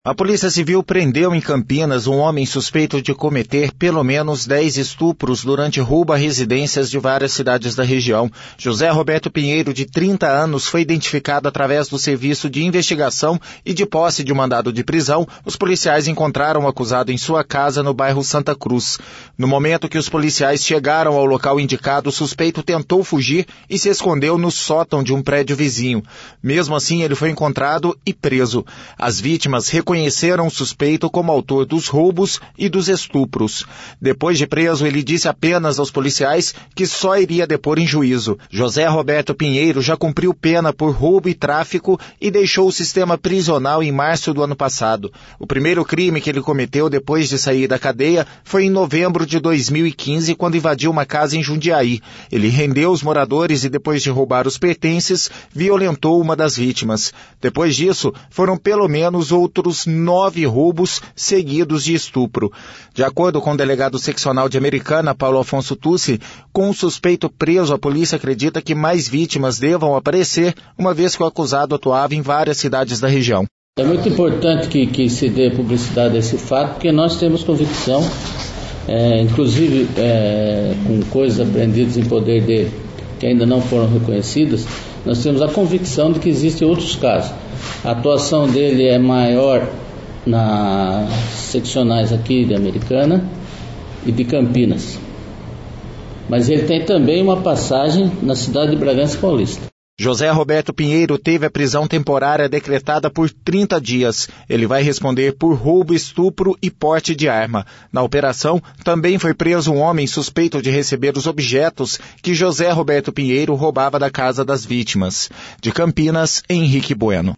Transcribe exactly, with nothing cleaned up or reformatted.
A Polícia Civil prendeu em Campinas um homem suspeito de cometer pelo menos dez estupros durante roubo a residências de várias cidades da região. José Roberto Pinheiro, de trinta anos, foi identificado através do Serviço de Investigação e de posse de um mandado de prisão. Os policiais encontraram o acusado em sua casa no bairro Santa Cruz. No momento que os policiais chegaram ao local indicado, o suspeito tentou fugir e se escondeu no sótão de um prédio vizinho. Mesmo assim, ele foi encontrado e preso. As vítimas reconheceram Conheceram o suspeito como autor dos roubos e dos estupros. Depois de preso, ele disse apenas aos policiais que só iria depor em juízo. José Roberto Pinheiro já cumpriu pena por roubo e tráfico e deixou o sistema prisional em março do ano passado. O primeiro crime que ele cometeu depois de sair da cadeia foi em novembro de dois mil e quinze, quando invadiu uma casa em Jundiaí. Ele rendeu os moradores e, depois de roubar os pertences, violentou uma das vítimas. Depois disso, foram pelo menos outros nove roubos seguidos de estupro. De acordo com o delegado seccional de Americana, Paulo Afonso Tussi, com o suspeito preso, a polícia acredita que mais vítimas devam aparecer, uma vez que o acusado atuava em várias cidades da região. É muito importante que, que se dê publicidade a esse fato, porque nós temos convicção, é, inclusive é, com coisas apreendidas em poder dele, que ainda não foram reconhecidas, nós temos a convicção de que existem outros casos. A atuação dele é maior nas seccionais aqui de Americana e de Campinas. Mas ele tem também uma passagem na cidade de Bragança Paulista. José Roberto Pinheiro teve a prisão temporária decretada por trinta dias. Ele vai responder por roubo, estupro e porte de arma. Na operação, também foi preso um homem suspeito de receber os objetos que José Roberto Pinheiro roubava da casa das vítimas. De Campinas, Henrique Bueno.